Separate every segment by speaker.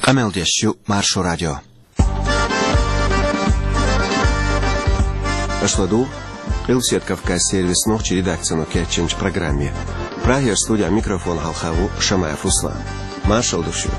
Speaker 1: Emeldésű Mársó Rádió. Ашладу, Илсет Кавказ сервис ночи редакцию Кетченч программе. Прагер студия микрофон Халхаву Шамаев Услан. Маршал душу.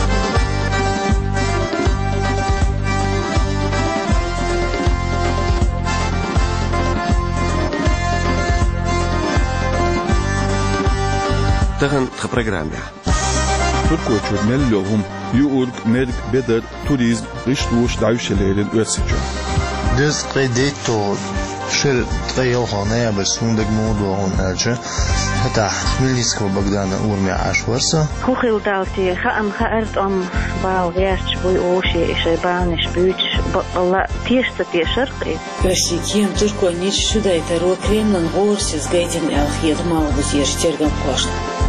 Speaker 1: Таган в программе.
Speaker 2: Turku çözmeliyum yuurg merg beder turizm riştuş davşelerin örsücü.
Speaker 3: Düz kredito şir tayyohana ya besundag moduğun elçe hatta millisko bagdana urmi aşvarsa.
Speaker 4: Hochil dalti kham khart am bal gerch boy oshi ishe banish büç Allah tiyesta tiyşarqi.
Speaker 5: Россиям Турку нич сюда это рокремнан горсис гайден алхир малбус ерштерган кош.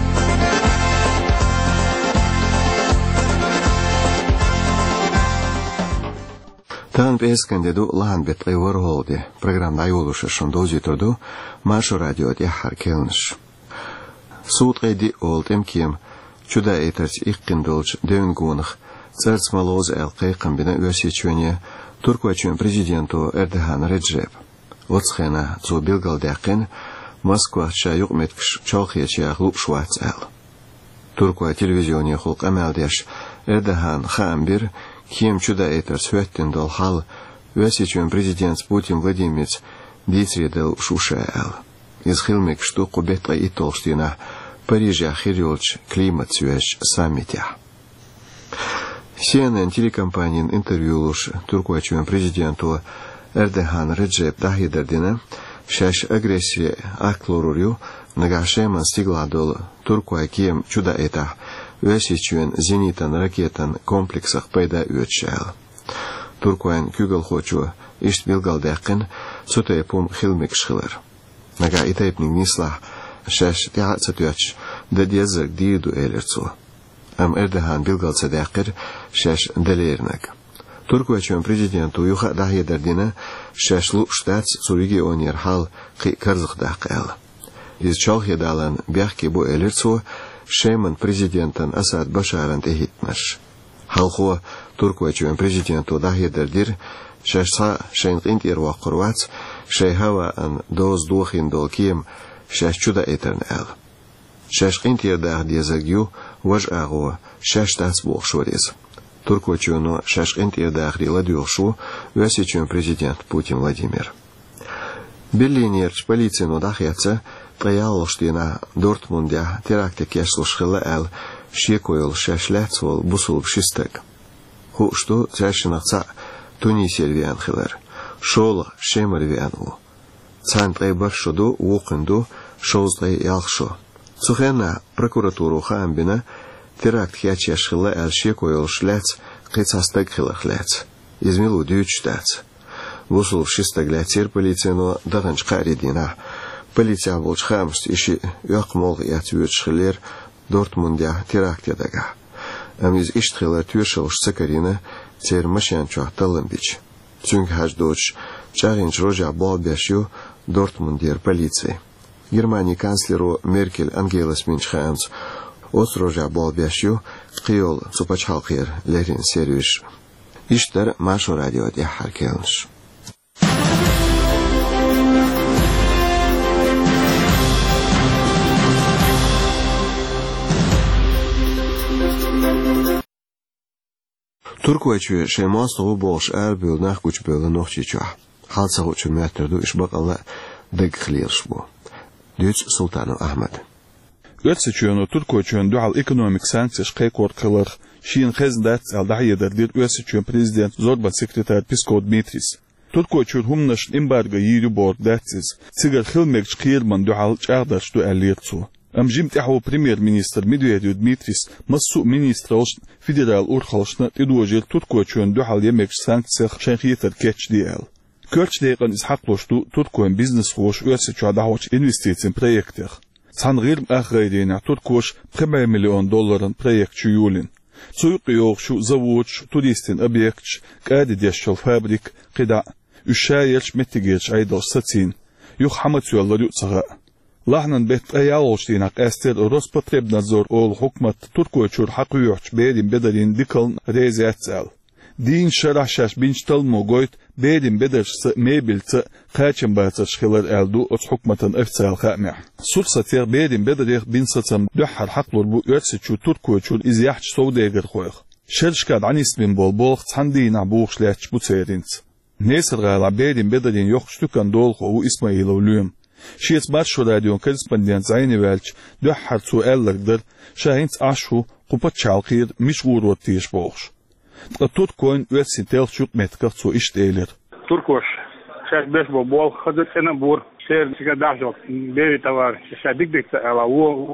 Speaker 1: Тан пескенде лан бет айворголди программа айолуша шондози тоду Машу радио де харкелнш. Суд эди олтем кем чуда этач иккиндолж дөнгунх церц малоз элкай камбина өсечөне Туркуачын президенту Эрдоган Реджеп. Оцхена зо билгалдакин Москва чаюк меткш чалхияча глупшвац эл. Туркуа телевизионе холк амалдеш Эрдоган хамбир Кем чуда это светтен дал хал, весечен президент Путин Владимир дисредел шушаэл. Из хилмик что кубетла и толстина Парижа хирилч климат свеж саммите. CNN телекомпаниян интервью луш туркуачен президенту Эрдоган Реджеп Тахидердина шаш агрессия аклорурю нагашеман стигла дол туркуа кем чуда это Весичуен зенитан ракетан комплексах пайда үтшәл. Туркуан күгел хочу ишт билгалдақин сутайпум хилмик шхилар. Нага итайпнин нисла шаш тяцатуач дадезак дииду элерцу. Ам Эрдоган билгалцадақир шаш далернак. Туркуачуан президенту юха дахедердина шашлу штац цуриги онер хал қи карзықдақэл. Из чалхедалан бяхки бу элерцу Шейман президентан Асад Башаран техитмаш. Халхо Туркуачуан президенту дахедердир шашса шейнqint ирва қурвац шейхава ан доз духин долкием шаш чуда этерн эл. Шашqint ирдах дезагю важ агу шаш тац болшорез. Туркуачуану шашqint ирдах риладюшу весичуан президент Путин Владимир. Берлинерч полицияну дахятса Траялштина Дортмундя теракте кеслушхила эл шекойл шашлецвол бусул шистек. Ху что цяшинахца Тунисельвиан хилер. Шол шемервиану. Цантрей баршуду вукинду шоздай ялшо. Цухена прокуратуру хамбина теракт хячешхила эл шекойл шлец кицастек хилахлец. Измилу дючтац. Бусул шистек лятер полицияну даганч каридина. Полиция волч хамст иши яқмол ятвючхилер Дортмундя терактедага. Амиз иштхилер тюшелш сакарина цер машан чуахталымбич. Цюнг хаждоч чаринч рожа балбяшю Дортмундер полиции. Германия канцлеру Меркель Ангела Сминчхамс от рожа балбяшю қиол цупачхалқир лерин сервиш. Иштер Машу радио де харкелнш. Туркуачу шеймасту болш арбил нахкуч бел нохчича. Халсагучу метрду ишбак алла дегхлиршбу. Дюц Султану Ахмед.
Speaker 2: Ötsüçüyonu Turkuçuyun dual ekonomik sanksiyaş qaykor qılır. Şiin xezdat aldahiyederdir ötsüçüyün prezident Zorba sekreter Piskod Dmitris. Turkuçuyun humnaş embargo yiri bor datsiz. Sigar xilmekç qiyirman dual çağdaş du allirtsu. Amjim tahu premier minister Medvedev Dmitris massu ministra federal urxalışna tidojel Turkuçuyun dual yemekç sanksiyaş şenxiyeter keç diel. Körç deyqan ishaqloştu Turkuyn biznes xoş ötsüçü adahoç investitsiyon proyektler. Sanğirm axgaydena Turkuş $1 milyon proyektçi yulin. Suyuqi yoğşu zavod, turistin obyekt, qadideşçil fabrik, qida, üşayelç metigeç aydaş satsin. Yuq hamat yolları yutsağa. Lahnan bet ayalolştinak ester Rospotrebnadzor ol hukmat Turkoyçur haquyuç bedim bedarin dikal rezetsel. Din şarahşaş binçtalmo goyt bedim bedarsı mebiltı qaçın batır şılar eldu ot hukmatan efsal xamih. Sursatır bedim bedarih bin satsam duhar haqlur bu örtseçu Turkoyçur izyahç sovdeger qoyq. Şerşkad anismin bol bol xandina buğuşlaç bu tserinç. Nesirgala bedim bedarin yoxştukan dolqo u İsmailovluyum. Şiiz Marşu Radyo korrespondent Zayni Velç duhar suallardır şahinç aşu qupat çalqir mişgurot tiş boğuş. Turkoyun ötsin telçuk metkaq su iş değilir.
Speaker 6: Turkoş, şaş beş bol hazır sene bur, şer çıka dahjok, beri tavar, şaş dik ala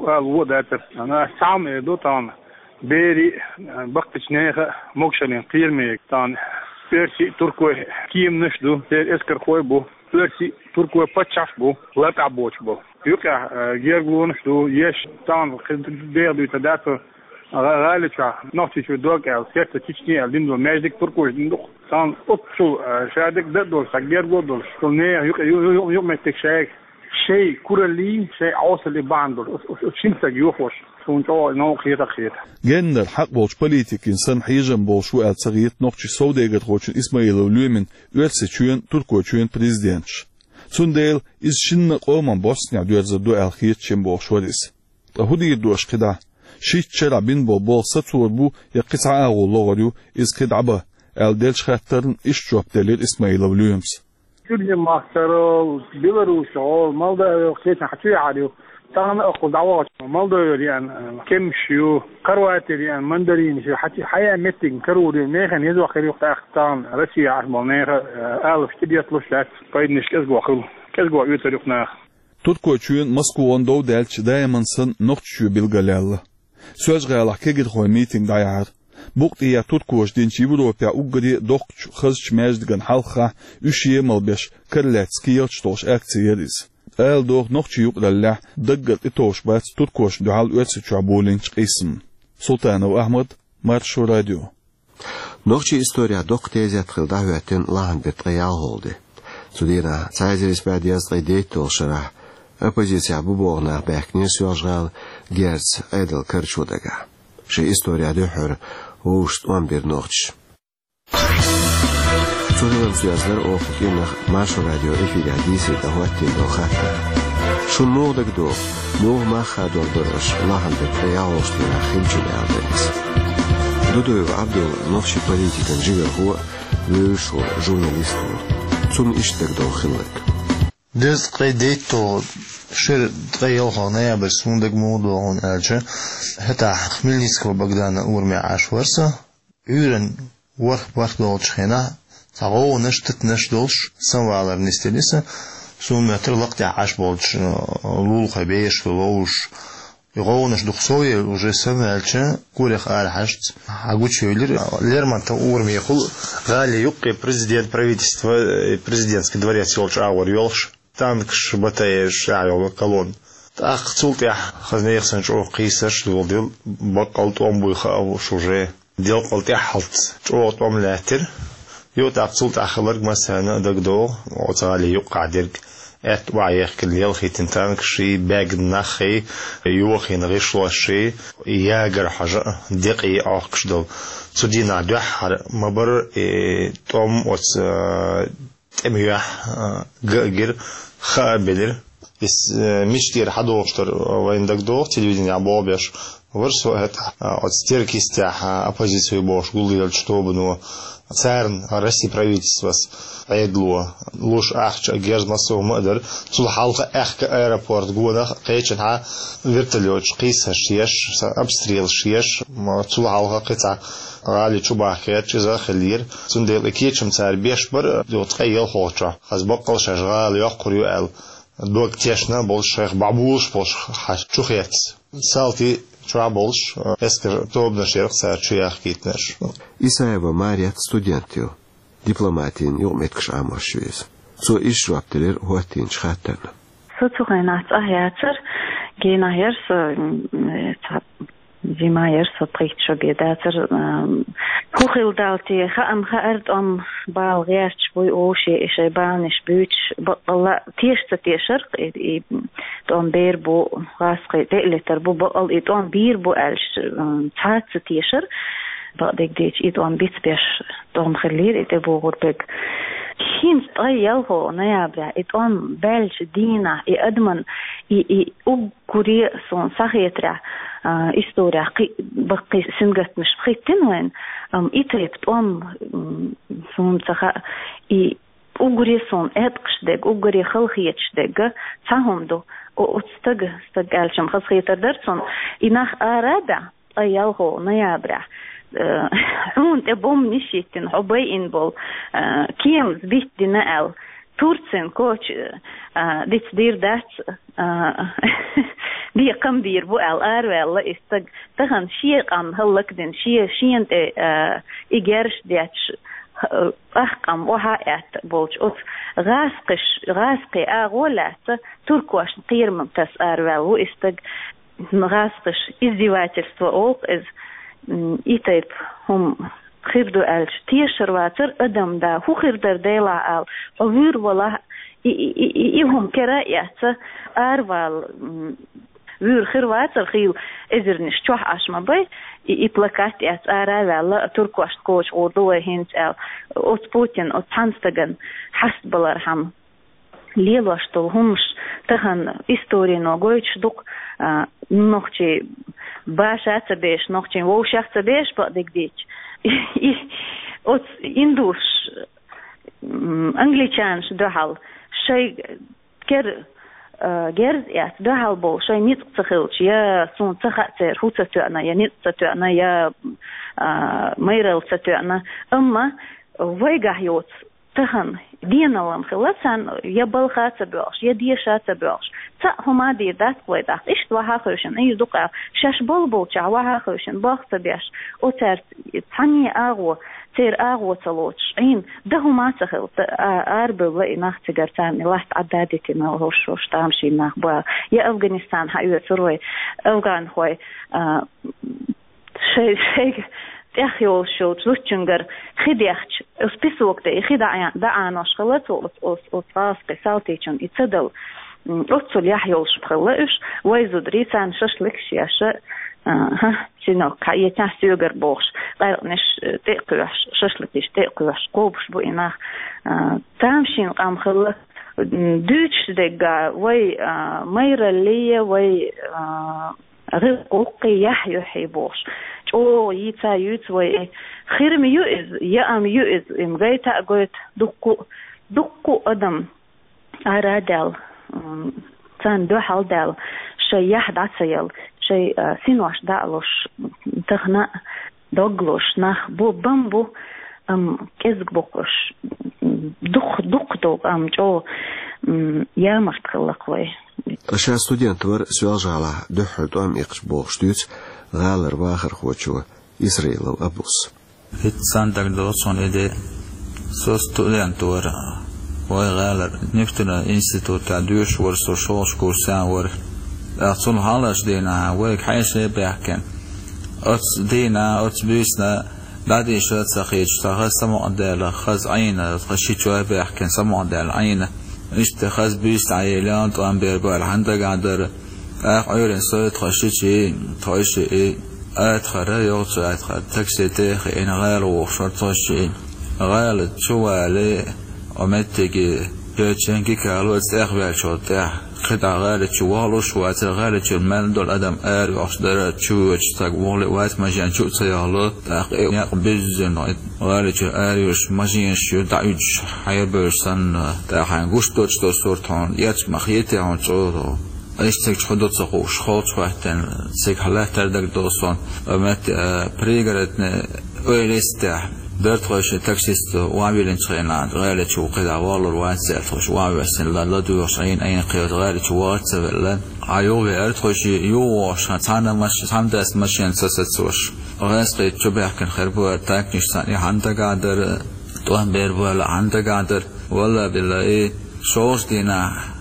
Speaker 6: o datır. Ana sam edu tan, beri baktiç neha mokşalin qirmeyek tan. Persi Turkoy kim nışdu, esker koy bu. Persi Turkoy paçaf bu, lata boç bu. Yuka gerglun nışdu, yeş tan değerli tadatı. غالبا نحكي شو دوك أو سياسة تشتني الدين والماجد تركوا يدندق كان أطشو شادك دول سجير دول شلنيه يوم ما تكشاك شيء كورلي شيء عاصل بعندول شيمسك يوخوش شون جوا نو خير
Speaker 2: جنر حق بولش بوليتيك إنسان حيجن بولش وقال صغير نحكي سوداجر خوشن إسماعيل وليمن ورسيتشون تركوتشون بريزيدنتش سنديل إز شن قومان بوسنيا دوزدو الخير شن بولش ورس هودي دوش كده شيتشرا بين بول ساتور بو يقطع اولوريو از كدعبه الدلش خاطرن ايش جوب دليل اسماعيل وليومز
Speaker 6: كل ماستر بيلاروس او مالدا خيت حكي عليه تانا اخذ دعوات مالدا يعني كم شيو كرواتي يعني مندرين شي حتى حياه ميتين كروري ميخن يزو اخر وقت اختان روسيا عملناها الف تديتلوش لا بايدنش كزغو خل كزغو يوتريقنا
Speaker 2: Turkoyçuyun Moskvadan doğu delçi dayamansın noqçuyu bilgalallı. Söz gayalaq kegir xoy meeting dayar. Buqtiya Turkoyç dinç Evropa uggri doqç xızç mejdigan halqa 3.25 Karletski yılçtoş aksiyeriz. El doğ noqçu yuqlallah daggat itoş bas Turkoyç dual ötsi çabolinç qism. Sultanov Ahmed, Marşu Radyo.
Speaker 1: Noqçu istoriya doq tezet xilda hüetin lahan bet real holdi. Sudina Cæsiris bədiyaz qeydeyt olşara оппозиция bu boğna bəkniyə sözğal gerç edel kırçudaga. Şey istoriya döhür uğuşt 11 noqç. Sudinam sözlər oxuyana Marşu Radyo efirə disi də huatin doxatda. Şun moğdag doq, moğ maxa dordurış lahan bet real olştuna xilçili aldeniz. Dudoyev Abdul noqçi politikan jiver huwa vöşu jurnalistu. Zum iştek doğıllık.
Speaker 3: Düz qeydetto şir tqeyl xanaya besundak moduğun elçe hatta Khmelnytskого Bogdana urmya ashwarsa üren warx dolçxena tağonuş titneş dolş sanvalar nistelisa sumetr laqta ash bolç lul qabesh loluş يغونش دخسوي уже سمعلشة كوريخ архашт агучёйлер Лермонтов урми يقول غالي يقي президент правительства президентский дворец يолش ауэр يолш танкш батаеш аёл колон так цултя хазнеерсен чо қисаш дол бакалт омбуйха уже дел колтя халт чо томлатер يوتاق цултя хларг масана дагдо оцали юқадерг ات وعيخ كل خيتن تانك شي باغ نخي يوخين غيشلو شي ياغر حاجه دقي اخشدل سدينا دحر مبر توم اوس تميح غير خابلر بس مشتير حدوشتر ويندك دو телевидение обобеш ورسو это отстеркистя оппозицию бош гулил чтобы ну царн России правительство айдло луш ахча гермасо мадер цул халка ахка аэропорт гуна кайчен ха вертолет қиса шеш обстрел шеш цул халка қица али чубахет чиза хлир сундел кечем цар беш бір дот қайыл хоча хазбақал шажгал яқрю ал док тешна болшах бабулш болш чухет салти Troubles, esker tobna şerxsa çuyak gitner.
Speaker 1: İsa'ya Mariat studentio. Diplomatin yokmetkış amaşıyız. So iş rapteler huatin çıkartlarına.
Speaker 4: So zuğenat ahiyatır. Gena hers ما يرصد قيت شو بيداتر كوخيل دالتي خام خارد بالغيرش بوي أوشي إشي بانش بيوتش بقلا تيشر دون بير بو غاسقي تقلتر بو بقل دون بير بو ألش تحات تيشر بقدك ديش دون بيت بيش دون خلير بو غربك كين طيل هو نيابرا دون بلش دينا أدمن أقري صون صحيترا история бақи сингат миш хитин вен итрепт сунцаха и угресон этқшдэг угре хылхиечдэг цахомдо отстаг стагалчам хасхитадерсон инах арада аялхо ноября und bom nishiten hobei in bol kiems bitdina el Turcen koç dit dir dat die kam dir bu el arvel istag tahan shiq am halakden shient igersh diach ahqam wahat bolch ot rasqi agolat turkwash qirmam tas arvel istag rasqish izdevательство ок из itayp خيردو ألش تيشر واتر أدم دا هو خيردر ديلا أل وغير والله إيهم كرايات أروال غير خير واتر خيل إذر نشتوح عشما بي إبلاكات يات أروال تركواش كوش وردوه هنت أل أوت بوتين أوت هانستغن حسب الأرحم ليلوشتل همش تهن إستوري نوغويتش دوك نوخشي باشات بيش نوخشي ووشات بيش بقدك ديش от индуш англичан дохал шей герз яс дохал бол шей нит цхилч я сун цхатер хуцатуна я нит цатуна я майрел цатуна амма вайгахйот تهن دينا لهم خلصان يبل خاطر بيوش يدي شاطر بيوش تا هما دي دات قويدات إيش توها خوشن أي دقة شاش بلبل تعوها خوشن باخت بيش وتر تاني أغو تير أغو تلوش عين ده هما تخل أربع وإناخ تجارتان لاحت عدادتي ما هوش تامشي ناخ بوا يا أفغانستان هاي تروي أفغان خوي شيء أخيو شو تلوشنجر خديخش أسبسوك ده خداع دعاناش خلت وصاص قسالتيشن يتصدل أتصل يحيوش بخلقش ويزود ريسان ششلك شياشة شنو كايتنا سيوغر بوش غير نش تقوش ششلكيش تقوش قوبش بو إناخ تامشين قام خلق دوتش دقا وي ميرا ليا وي غير قوقي يحيو بوش او يتا يوت وي خير ميو از يا ام يو از ام غيتا غوت دقو ادم ارادل تان دو حالدل شي يحد عسيل شي سينوش دالوش تخنا دوغلوش نخ بو بامبو كزق بوكش دق ام جو يا مرتخلق وي
Speaker 1: أشياء ستودنت ور سؤال جعله دحرت أم إقش بوغشتوت غالر واخر خوتشو إسرائيل وأبوس
Speaker 7: هتساندك دوسون إدي سو ستودنت ور واي غالر نفتنا إنستيتوت تعدوش ور سوشوش كورسان ور أصل حالش دينا ويك حيش بيحكن أتس دينا أتس بيسنا بعدين شو تسخيش تخص سمع دال خز عينه خشيت شو بيحكن سمع دال عينه اشتخاص بيست عيلان طعم بيربال عندك عدر عيرن صوت خشيتي طايشي ادخل يوصل ادخل تكسيتي ان غير وشرطشي غير شو عليه ومتجي يجنكي كالو استخبال شوطه خدع غير شوالو شوات غير المال دول ادم ار يصدر شو تقول وقت ما جان شو سيالو يقبزن غير اريوش ماشين شو دايج حيبرسن تاعن غوشتوش تو سورتون يات مخيتي عن صورو اشتك حدود صقوش خاط وقتن سيك حالات دك دوسون ومت بريغرتن ويلسته درت خوش تاكسيست وعملين شينات غير شو قدا والله واسع خوش واسع لا دوش عين قيد غير شو واسع ولا عيوه ارت خوش يوش تانا مش تامدس ماشين سسسوش غاسقي شو بيحكي خير بو تاكنيش ثاني عندك قادر توهم بير ولا عندك قادر ولا بالله شوش دينا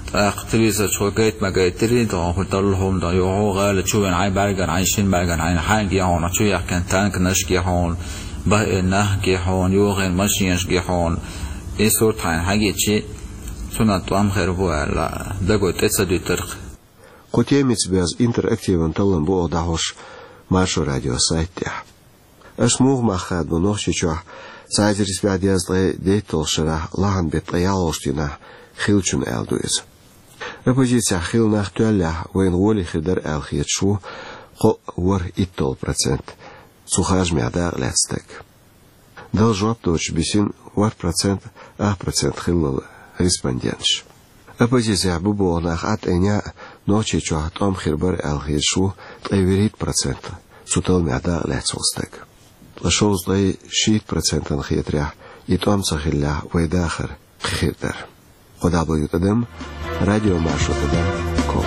Speaker 7: تليزة شو قيت ما قيت تريد قلت لهم ده يوهو غالة شو عين برجر عايشين برجر عين حاجة هون شو يحكي تانك نشكي هون بقى نحكي هون يوغين ماشي نشكي هون إيه صورت عين حاجة شيء سنة توام خير بولا ده قلت تصدق ترق
Speaker 1: قلت يميت بيز انتراكتيف انطلن بو دعوش ماشو راديو سايت تاع اسموغ ما خاد بنوخشي شوح سايت ريس بعد يزلي ديتل شرح لهن بيطيالوشتنا خيلشن الدويز Оппозиция хилнах туалля وين ولي خدر الخيت شو قو ور 100%. Сухаж мядar лецтек. Дал жоб точ бисин ور процент 1% хилл респондентш. Оппозиция бубонах ат эня ночи чо том хирбар алхит шо 3%. Сутал мядar лецостек. Лашоз дай 6% хитря и том сахилля вайдахар хитер. Подабу тадам радио Машу.com.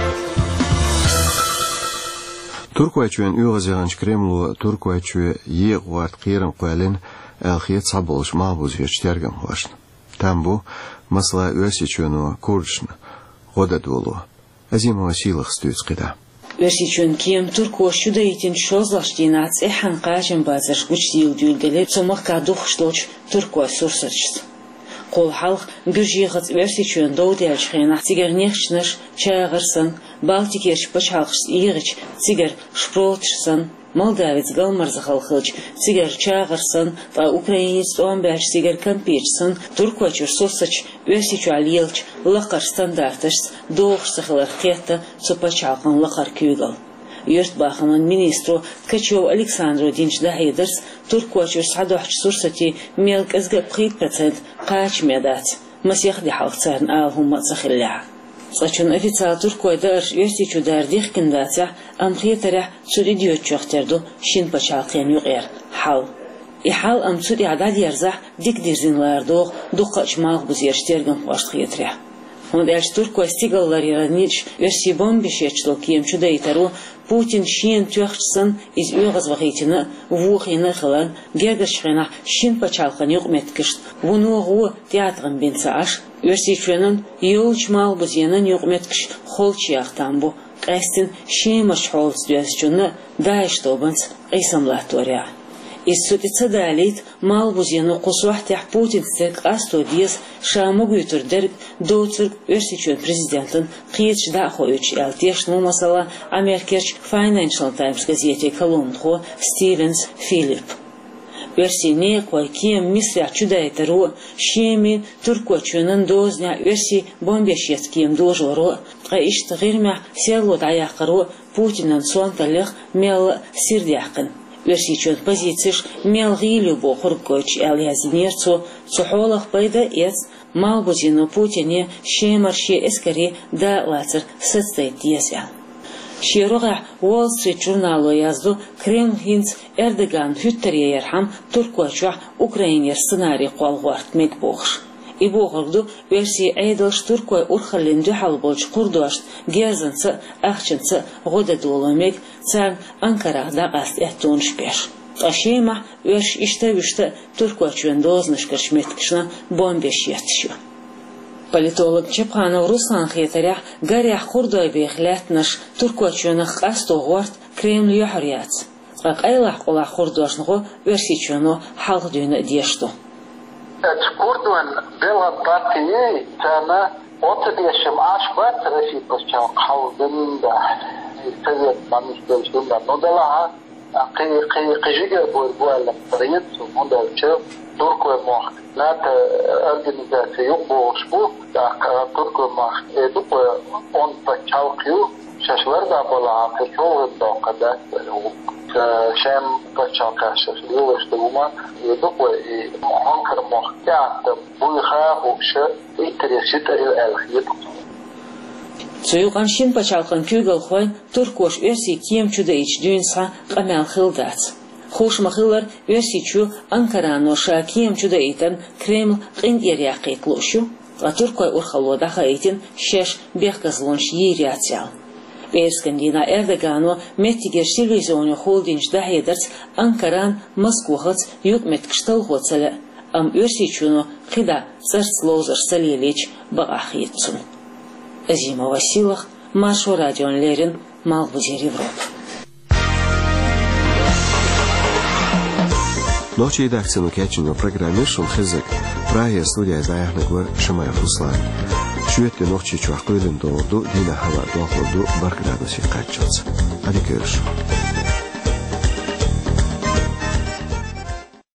Speaker 1: Туркуачуен югазиганч Кремлу туркуачу егуат қирам қуалин алхиет саболш мабуз ечтергам хуашн. Тамбу масла өсичуну куршн годадулу. Азимова силах стуц қида.
Speaker 5: Версичун кем туркуачу да итин шозлаштинац эхан қажен базар гучтил дюлделе цомах кадухшлоч туркуач сурсачс. Қол халық гүржиғыз версичуен доудел шхенах цигер нехшнаш чағырсын, Балтикерш пачалқш иғыч цигер шпротшсын, Молдавец галмарзы халқылч цигер чағырсын, та украинец туамбяч цигер кампечсын, туркуачур сосач версичуал елч лақар стандартышс, доғшсы қылар қетті цупачалқын лақар күйгіл. Йорт бахаман министру Ткачев Александру Динч Дахидерс туркуачур садохч сурсати мелк азгаб 3% قاچ مدات مسيح دي حالتان آلهم متصخلع صچون официал туркуай дарш версичу дардих киндатя амхиетаря суридиот чохтерду шин пачалқен юғер хал ихал амцуд иадад ярзах дик дирзинлардуғ дуқач мағ бұз ерштерген хуаштхиетря Модель туркуай стигаллар иранич верси бомбишечло кием чудейтару Путин шин тюхчсан из югозвахитина вухина хлан гергашхена шин пачалхан югметкишт вунугу театрын бенсаш версичуенен юлчмал бузенен югметкиш холчияхтамбу қайстин шимаш холстюасчуна дайштобанс қисамлатория Иссутица далит мал бузену қусуахтях Путин стек асто диес шамугуйтур дерг доуцирг версичуен президентын қиетш дахоюч ялтеш нумасала Америкерч Financial Times газете колумнхо Стивенс Филипп. Версии некой кем мисля чудайтеру шеми туркуачуенын дозня версии бомбешет кем дожору қаишт ғирмя селу даяқыру Путинен суанталех мел сирдяқын. Версичуен позицииш мелгилю бо хургоч алязинерцу цухолах пайда эц малбузину Путине шемарши эскари да лацер сыцтай диезвял. Шируга Wall Street журналу язду Кремль хинц Эрдоган хүттере ярхам туркуачуа Украинер сценарий қолғуарт мек боғыш. И боғырду версии айдалш туркуай урхалин дюхал болж құрдуашт герзанцы ахчынцы ғодадулы мек цан Анкарағда аст әттуын шпеш. Ашема верш ишта-вишта туркуачуен дознышкаш меткішна бомбеш ятшу. Политолог Чепханов Руслан Хетарях гарях құрдуай бейхлятнаш туркуачуенах асту ғуарт Кремль юхарияц. Ақ айлах қола құрдуашнығы версичуену халық дүйіні дешту.
Speaker 8: Курдуан дела батии тана отдешем ашбат рефипосчал халдында совет манистельшунда нодала қижига буала проект модалчы туркуя мох нат организация юк болушбу туркуя мох эдупуя он пачалқию шашларда бола кечолында қада شام بچاکش لیوش دوما دوباره آنکر مختار بویخا خوشه ایتریشی تریل الخیت.
Speaker 5: Цуюган шин пачалкан кюгал хуай туркош версии кем чуда ич дюнса камял хилдац. Хуш махилар версии чу Анкарано ша кем чуда итан Кремль қиндерия қитлушу, а туркой урхалода хаитин шеш бехказлонш ериацял. Бейскандина Эрдогану меттигер телевизиону холдинж дахедерц Анкаран Москвахац юкмет кшталхоцале ам версичуну қида царцлозар салелич бағахиетсун. Азима Василах, Машу Радионлерин, Малбузер Европа.
Speaker 1: Ночи редакцию кечинго программы шум хизик. Прая студия заяхныг вар Шамай Руслан. Шүэтэ ночи чуах кылын доорду дина хава доохлоду 1 градус каччац. Hadi görüşürüz.